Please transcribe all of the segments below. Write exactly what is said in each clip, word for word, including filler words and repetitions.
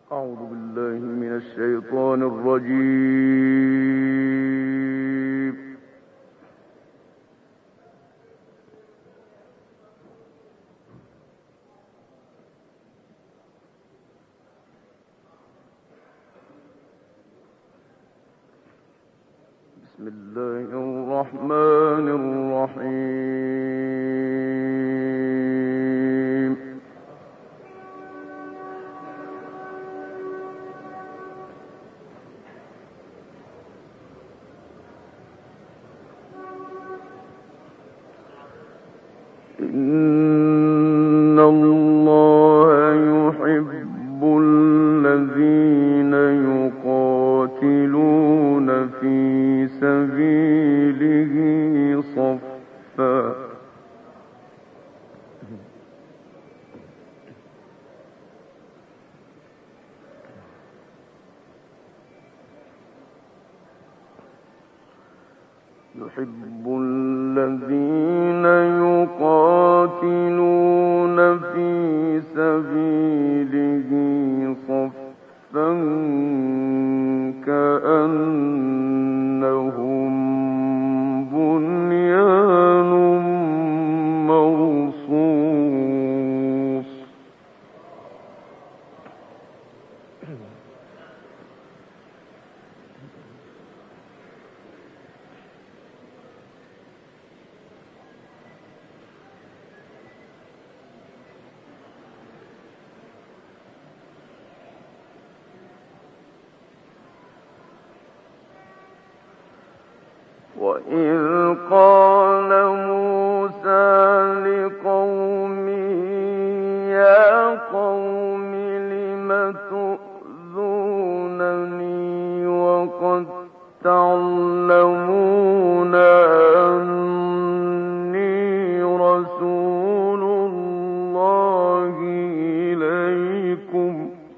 أعوذ بالله من الشيطان الرجيم. بسم الله الرحمن الرحيم. إن الله يحب الذين يقاتلون في سبيله صفا يحب الذين يقاتلون في سبيله صفا كأنهم بنيان مرصوص. وإذ قال موسى لقومه يا قوم لم تؤذونني وقد تعلمون أني رسول الله إليكم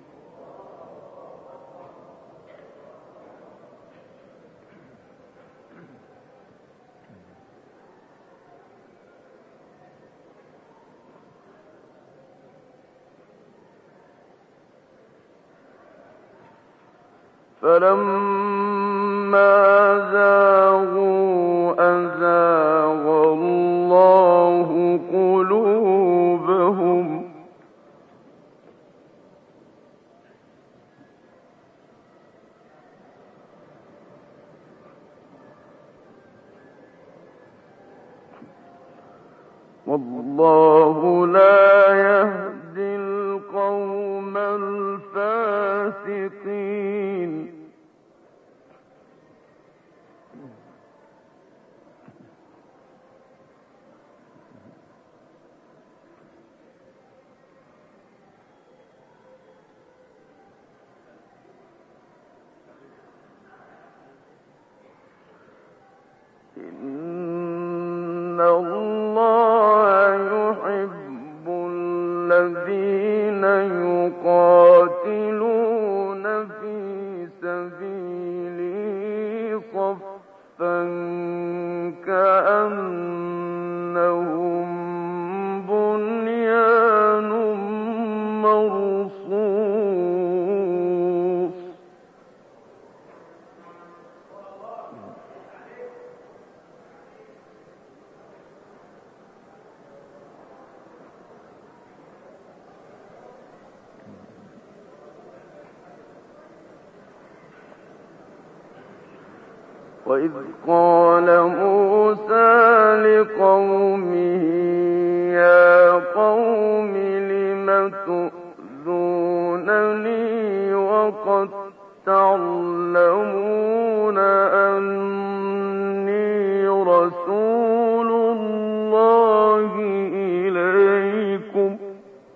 فلما زاغوا أزاغ الله قلوبهم والله لا يهدي القوم الفاسقين. إن الله يحب الذين يقاتلون في سبيله صفا كأنهم بنيان مرصوص. وإذ قال موسى لقومه يا قوم لم تؤذونني وقد تعلمون أني رسول الله إليكم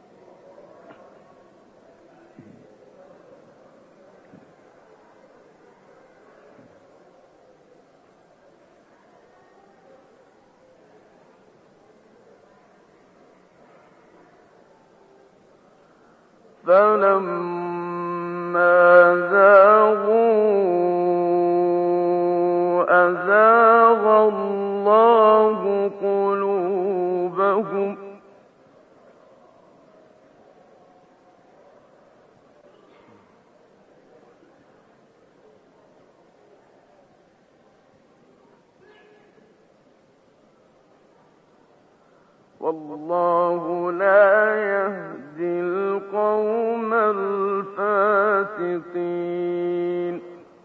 فلما زاغوا أزاغ الله قلوبهم والله لا يهدي القوم الفاسقين.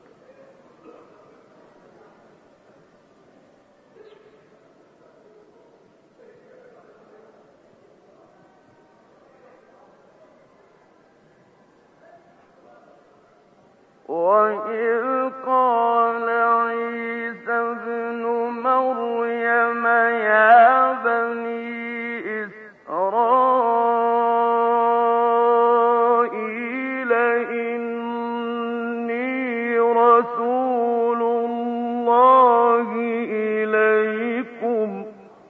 وإذ قال عيسى ابن مريم يا بني إسرائيل إني رسول الله إليكم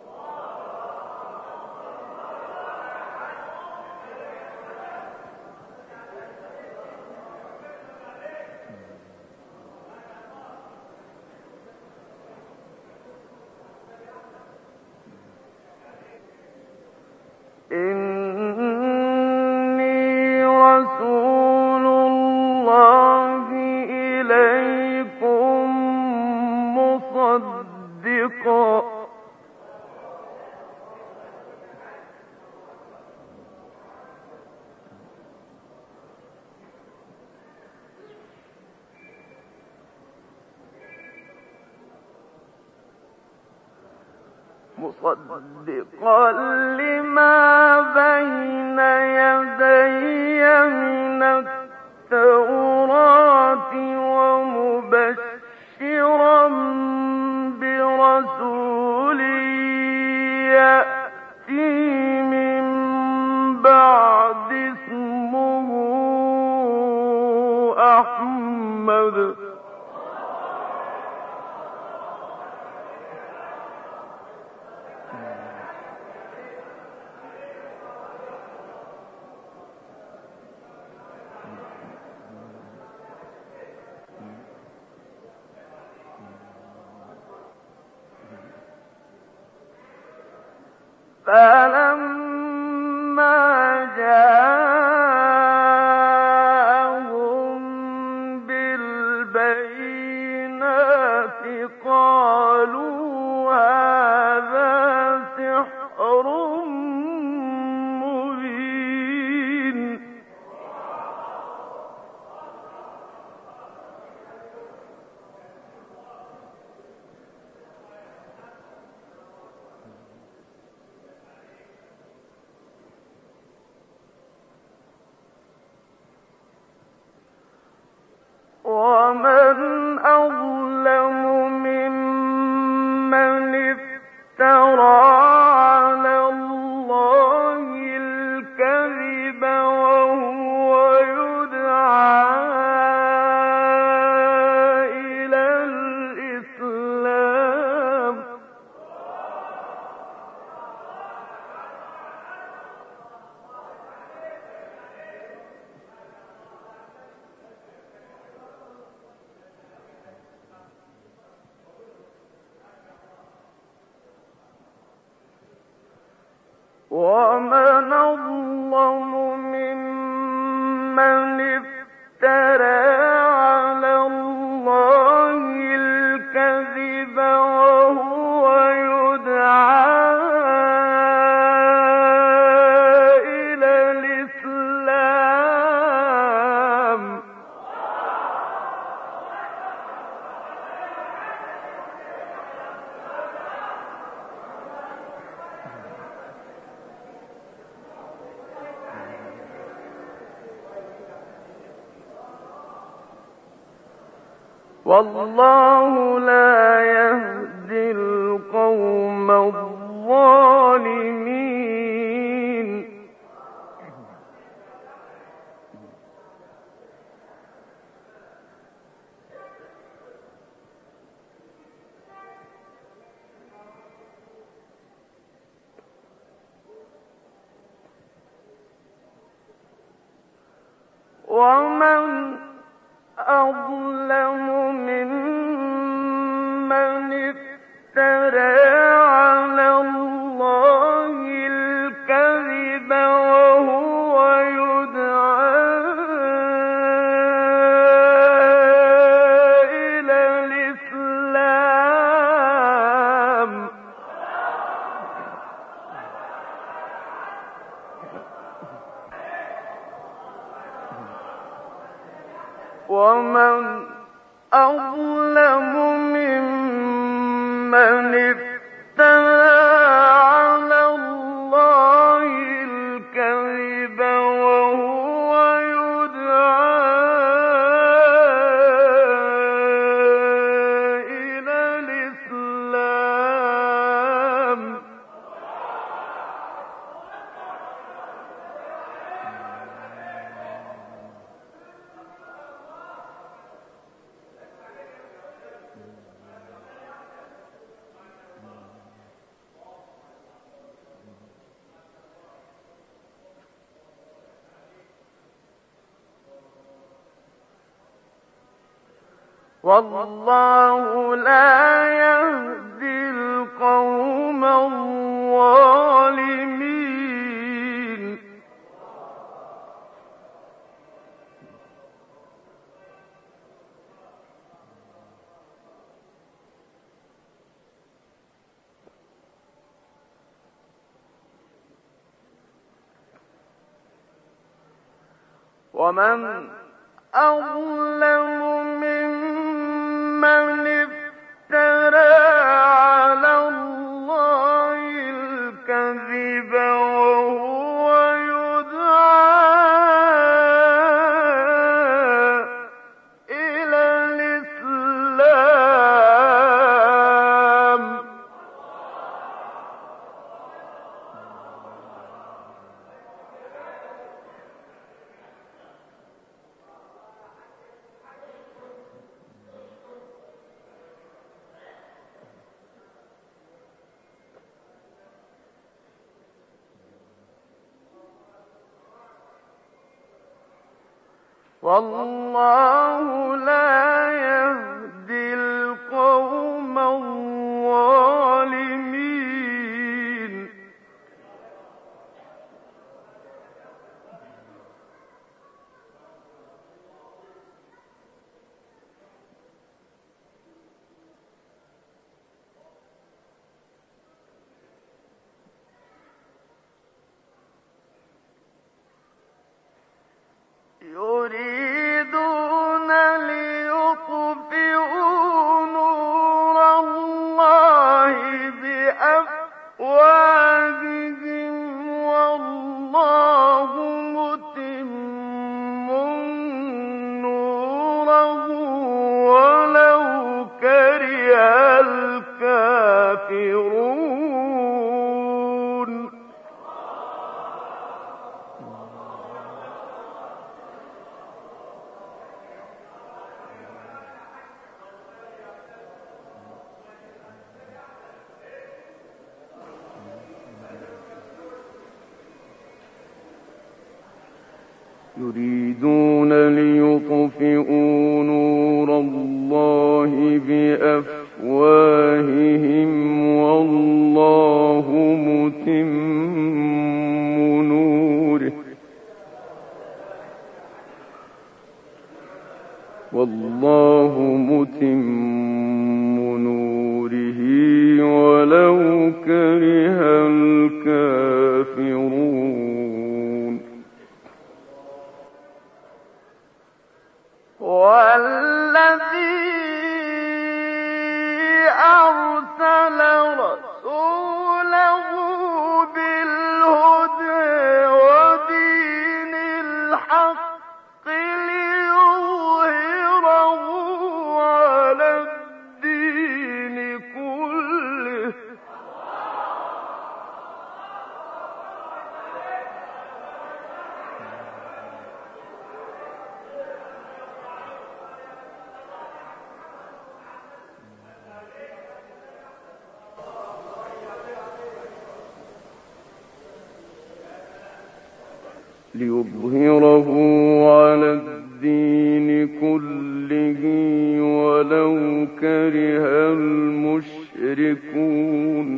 إني رسول الله إليكم مصدقا مصدقا لما بين يدي من التوراة ومبشرا برسول يأتي من بعد اسمه أحمد فلما جاءهم بالبينات قالوا هذا سحر مبين. ومن أظلم ممن افترى على الله الكذب وهو يدعى إلى الإسلام. ومن أظلم ممن افترى على الله الكذب وهو يدعى إلى الإسلام. والله لا يهدي القوم الظالمين. ومن أظلم ممن افترى على الله الكذب وهو يدعى إلى الإسلام. ومن أظلم ممن افترى على الله الكذب وهو يدعى إلى الإسلام. والله لا يهدي القوم الظالمين. ومن أظلم ممن افترى على الله الكذب وهو يدعى إلى الإسلام. والله لا يهدي القوم الظالمين. يريدون ليطفئوا نور الله بأفواههم والله متم نوره ولو كره الكافرون. يريدون ليطفئوا نور الله بأفواههم والله متم نوره والله متم نوره ولو كره الكافرون. والذي أرسل رسوله بالهدى ودين الحق ليظهره على الدين كله. ليظهره على الدين كله ولو كره المشركون.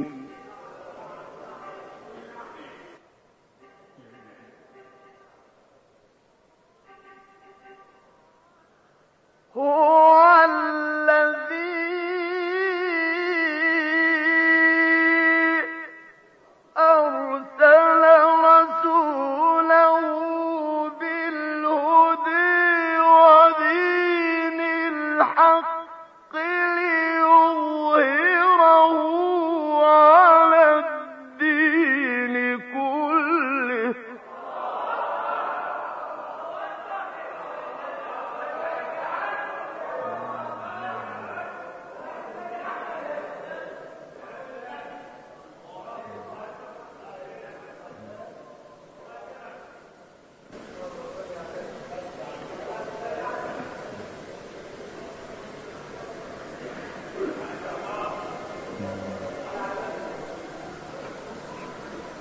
هو الذي أرسل رسوله بالهدى ودين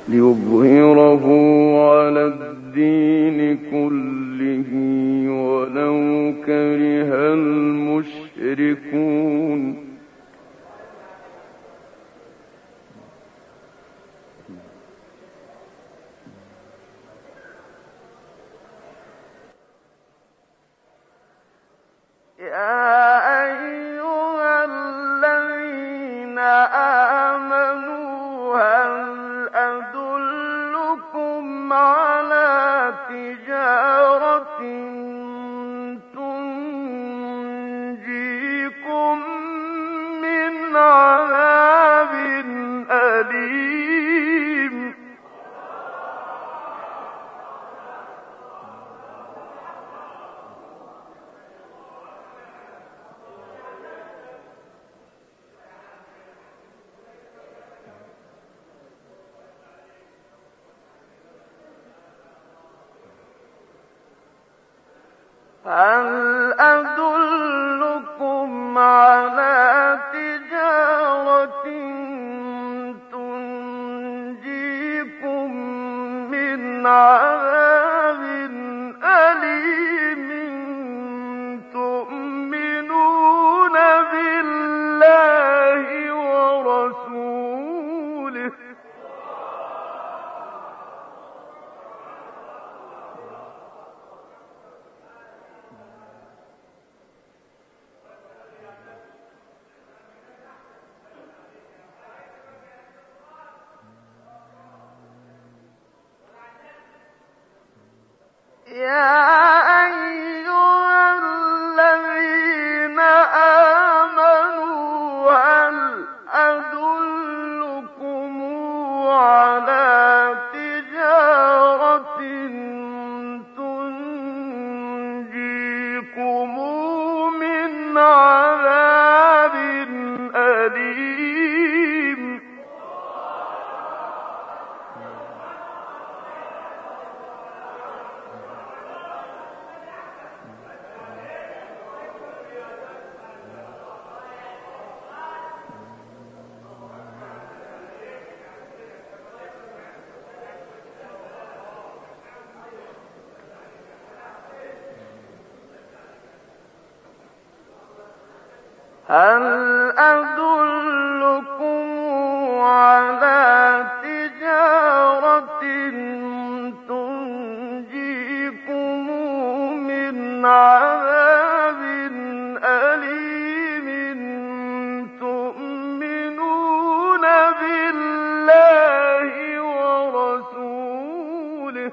ليظهره على الدين كله ولو كره المشركون. هل أدلكم على تجارة تنجيكم من عذاب أليم تؤمنون بالله ورسوله يا أيها الذين آمنوا هل أدلكم على تجارة تنجيكم من عذاب أليم هل أدلكم على تجارة تنجيكم من عذاب أليم تؤمنون بالله ورسوله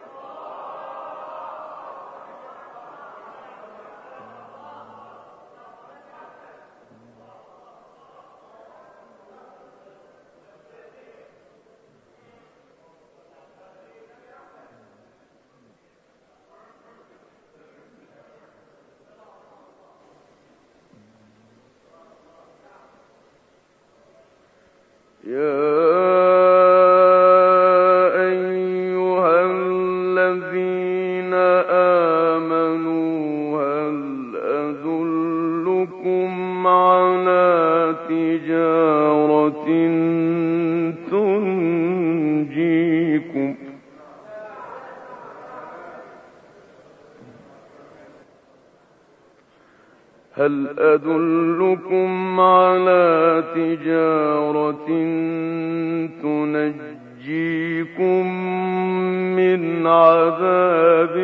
يا أيها الذين آمنوا هل أدلكم على تجارة تنجيكم هل أدلكم على تجارة تنجيكم من عذاب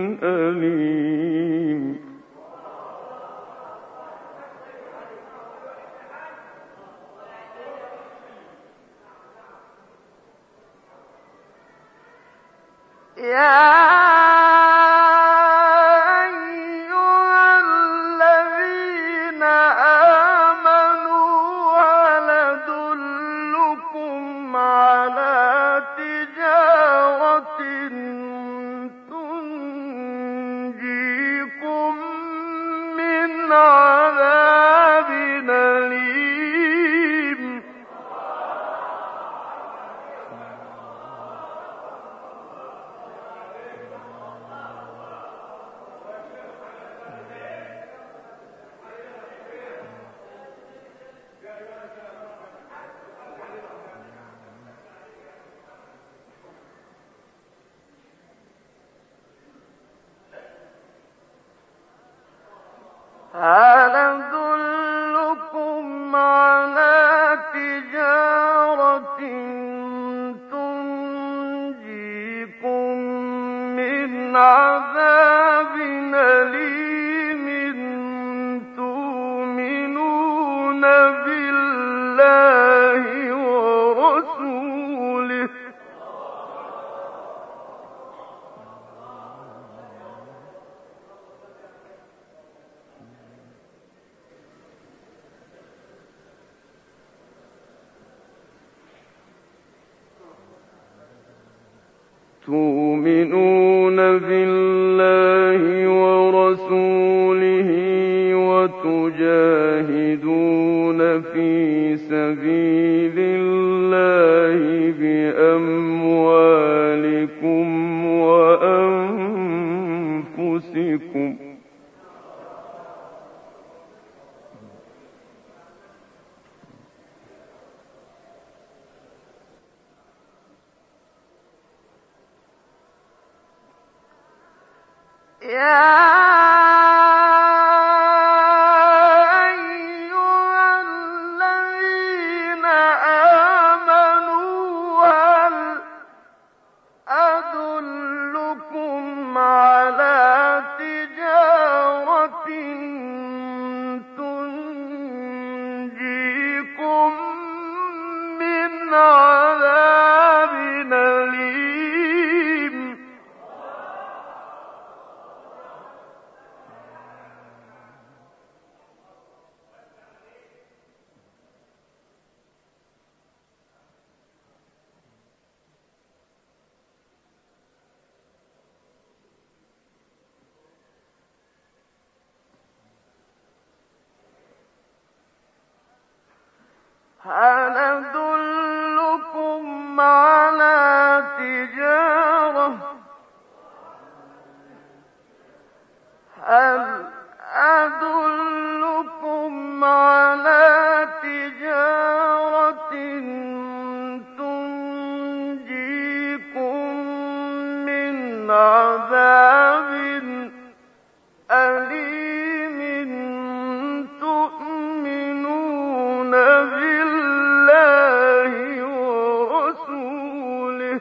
أليم يا تجارة تنجيكم هل أدلكم على تجارة تنجيكم من عذاب أليم تؤمنون بالله ورسوله تؤمنون بالله ورسوله وتجاهدون في سبيل الله بأموالكم وأنفسكم يا أيها الذين آمنوا هل أدلكم على تجارة تنجيكم من عذاب أليم هل أدلكم على تجارة هل أدلكم على تجارة تنجيكم من عذاب أليم تؤمنون بالله ورسوله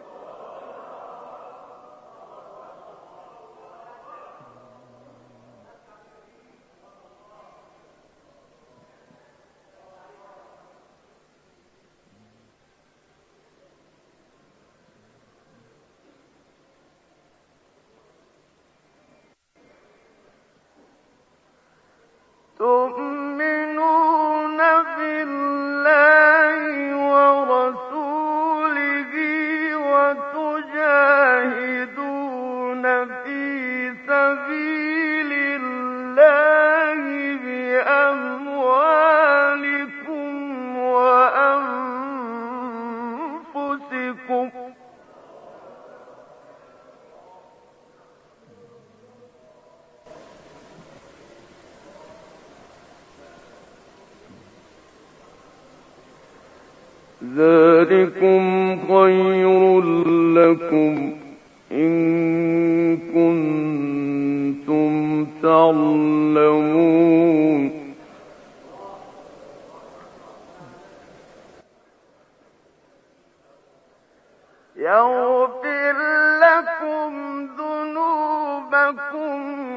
تؤمنون بالله ورسوله وتجاهدون في سبيل الله بأموالكم وأنفسكم ذلكم خير لكم إن كنتم تعلمون يغفر لكم ذنوبكم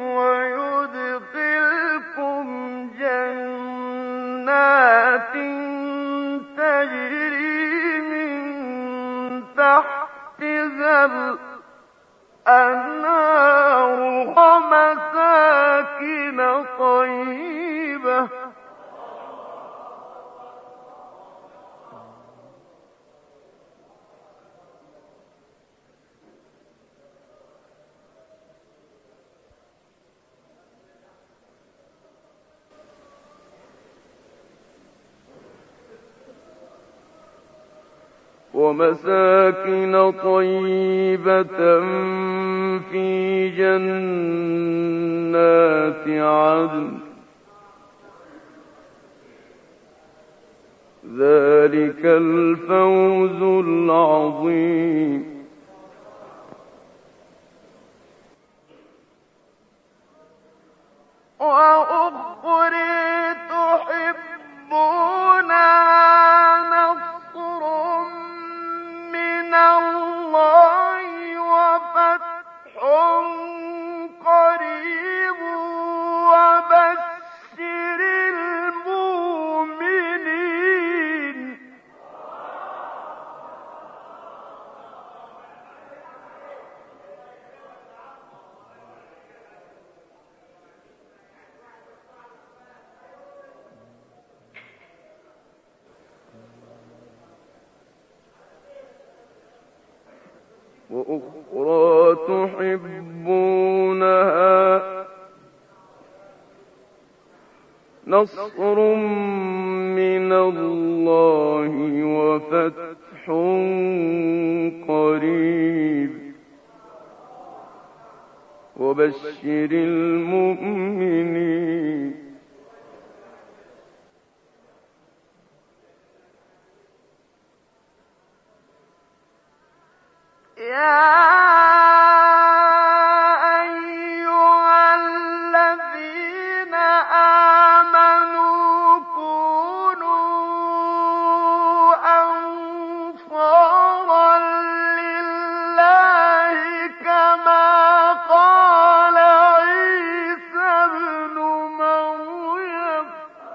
ويدخلكم جنات تجري من تحتها الأنهار ومساكن طيبة ومساكن طيبة في جنات عدن ذلك الفوز العظيم وأخرى تحبونها نصر من الله وفتح قريب وبشر المؤمنين. وأخرى تحبونها نصر من الله وفتح قريب وبشر المؤمنين. يا أيها الذين آمنوا كونوا أنصارا لله كما قال عيسى ابن مريم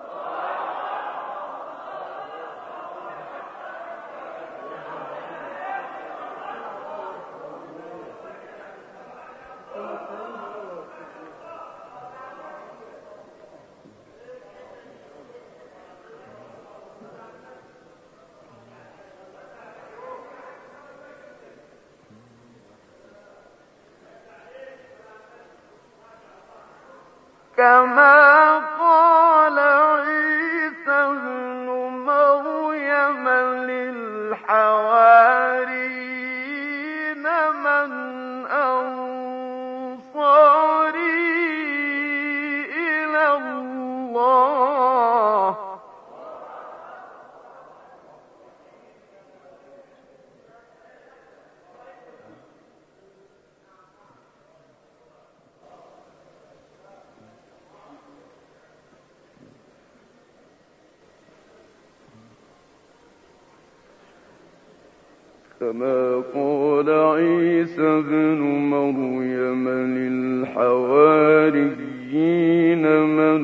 كما قال عيسى ابن مريم للحواريين من أنصاري إلى الله كما قال عيسى ابن مريم للحواريين من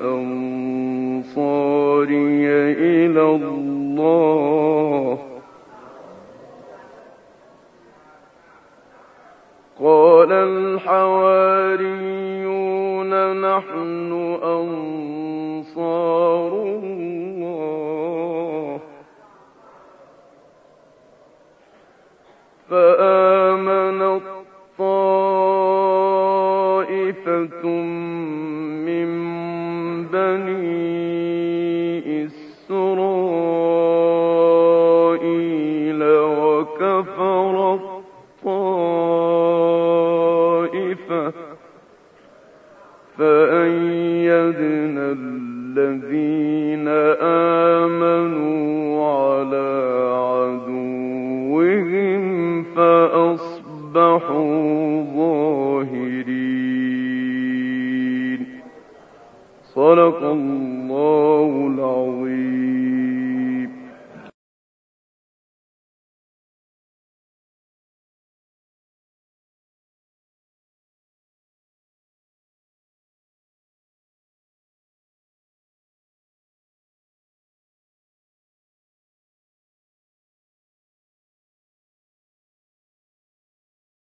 أنصاري إلى الله قال الحواريون نحن أنصار الله فآمنت طائفة من بني إسرائيل وكفرت طائفة فأيدنا الذين آمنوا على عدوهم فأصبحوا ظاهرين. صدق الله العظيم.